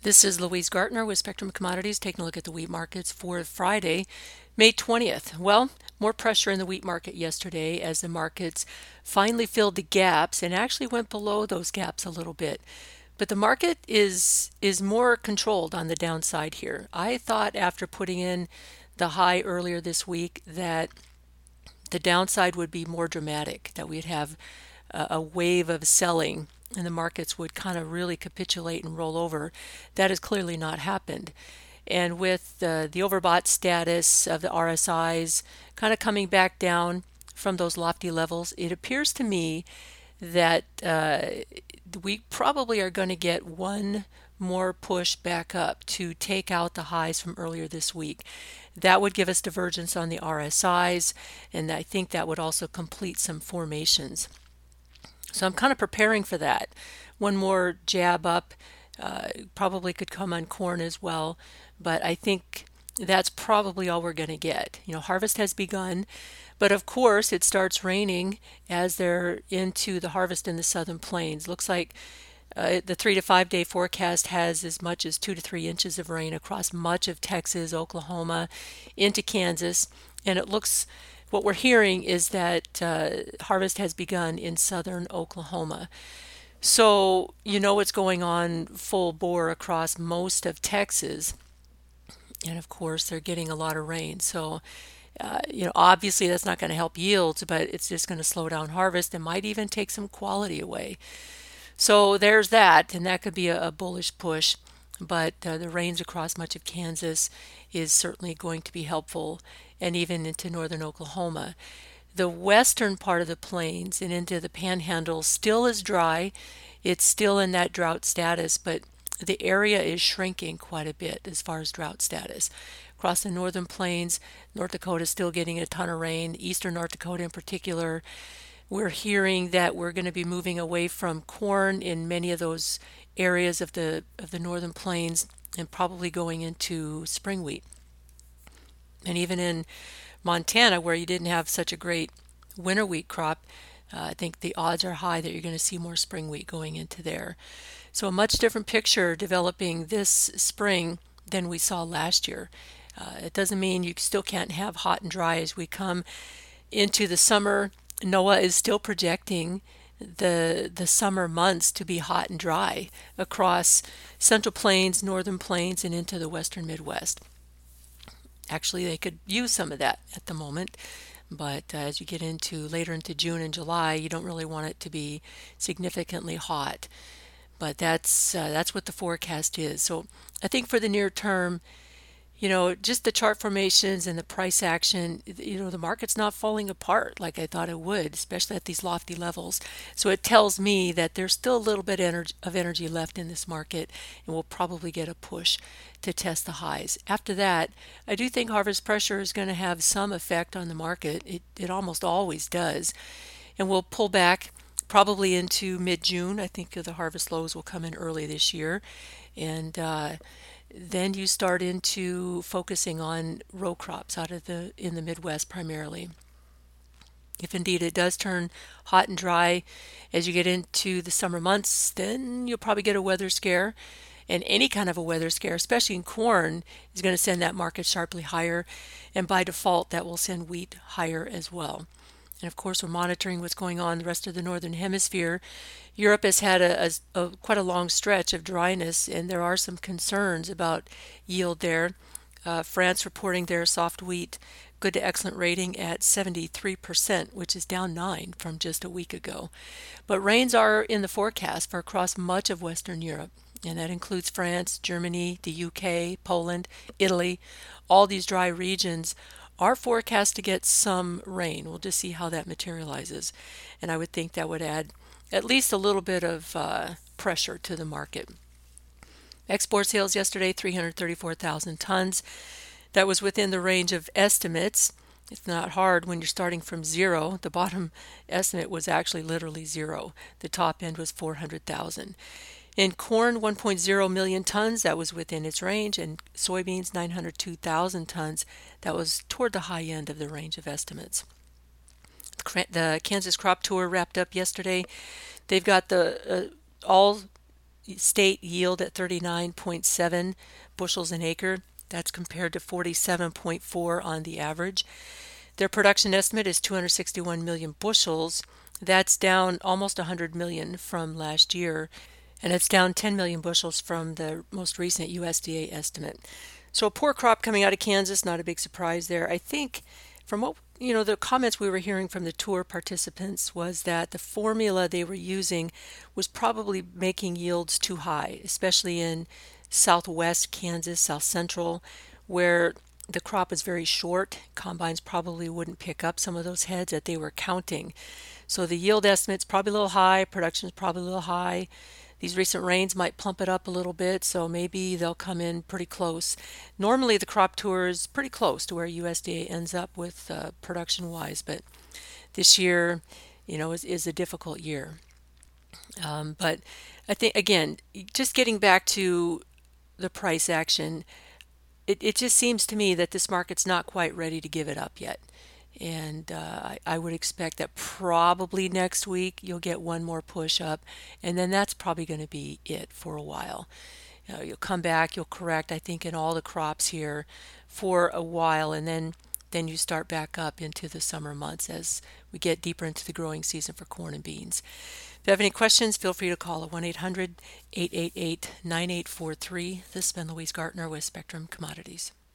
This is Louise Gartner with Spectrum Commodities taking a look at the wheat markets for Friday, May 20th. Well, more pressure in the wheat market yesterday as the markets finally filled the gaps and actually went below those gaps a little bit. But the market is more controlled on the downside here. I thought after putting in the high earlier this week that the downside would be more dramatic, that we'd have a wave of selling and the markets would kind of really capitulate and roll over. That has clearly not happened. And with the overbought status of the RSIs kind of coming back down from those lofty levels, it appears to me that we probably are going to get one more push back up to take out the highs from earlier this week. That would give us divergence on the RSIs, and I think that would also complete some formations. So I'm kind of preparing for that. One more jab up probably could come on corn as well, but I think that's probably all we're going to get. Harvest has begun, but of course it starts raining as they're into the harvest in the southern plains. Looks like the 3 to 5 day forecast has as much as 2 to 3 inches of rain across much of Texas, Oklahoma, into Kansas, and it looks what we're hearing is that harvest has begun in southern Oklahoma. So you know what's going on full bore across most of Texas, and of course they're getting a lot of rain. So obviously that's not going to help yields, but it's just going to slow down harvest and might even take some quality away. So there's that, and that could be a bullish push. But the rains across much of Kansas is certainly going to be helpful, and even into northern Oklahoma. The western part of the plains and into the panhandle still is dry. It's still in that drought status, but the area is shrinking quite a bit as far as drought status. Across the northern plains, North Dakota is still getting a ton of rain, eastern North Dakota in particular. We're hearing that we're going to be moving away from corn in many of those areas of the northern plains and probably going into spring wheat. And even in Montana, where you didn't have such a great winter wheat crop, I think the odds are high that you're going to see more spring wheat going into there. So a much different picture developing this spring than we saw last year. It doesn't mean you still can't have hot and dry as we come into the summer. NOAA is still projecting the summer months to be hot and dry across central plains, northern plains, and into the western Midwest. Actually, they could use some of that at the moment, but as you get into later into June and July, you don't really want it to be significantly hot. But that's what the forecast is. So I think for the near term, just the chart formations and the price action, the market's not falling apart like I thought it would, especially at these lofty levels. So it tells me that there's still a little bit of energy left in this market, and we'll probably get a push to test the highs. After that, I do think harvest pressure is going to have some effect on the market. It almost always does. And we'll pull back probably into mid-June. I think the harvest lows will come in early this year. And then you start into focusing on row crops in the Midwest primarily. If indeed it does turn hot and dry as you get into the summer months, then you'll probably get a weather scare. And any kind of a weather scare, especially in corn, is going to send that market sharply higher. And by default, that will send wheat higher as well. And of course, we're monitoring what's going on in the rest of the northern hemisphere. Europe has had quite a long stretch of dryness, and there are some concerns about yield there. France reporting their soft wheat good to excellent rating at 73%, which is down 9 from just a week ago. But rains are in the forecast for across much of Western Europe, and that includes France, Germany, the UK, Poland, Italy. All these dry regions are forecast to get some rain. We'll just see how that materializes. And I would think that would add at least a little bit of pressure to the market. Export sales yesterday, 334,000 tons. That was within the range of estimates. It's not hard when you're starting from zero. The bottom estimate was actually literally zero. The top end was 400,000. In corn, 1.0 million tons, that was within its range, and soybeans, 902,000 tons, that was toward the high end of the range of estimates. The Kansas Crop Tour wrapped up yesterday. They've got all state yield at 39.7 bushels an acre. That's compared to 47.4 on the average. Their production estimate is 261 million bushels. That's down almost 100 million from last year, and it's down 10 million bushels from the most recent USDA estimate. So a poor crop coming out of Kansas, not a big surprise there. I think from what the comments we were hearing from the tour participants was that the formula they were using was probably making yields too high, especially in southwest Kansas, south central, where the crop was very short. Combines probably wouldn't pick up some of those heads that they were counting. So the yield estimate's probably a little high, production's probably a little high. These recent rains might plump it up a little bit, so maybe they'll come in pretty close. Normally, the crop tour is pretty close to where USDA ends up with production-wise, but this year, is a difficult year. But I think, again, just getting back to the price action, it just seems to me that this market's not quite ready to give it up yet. And I would expect that probably next week you'll get one more push up, and then that's probably going to be it for a while. You'll come back, you'll correct, I think, in all the crops here for a while, and then you start back up into the summer months as we get deeper into the growing season for corn and beans. If you have any questions, feel free to call at 1-800-888-9843. This has been Louise Gartner with Spectrum Commodities.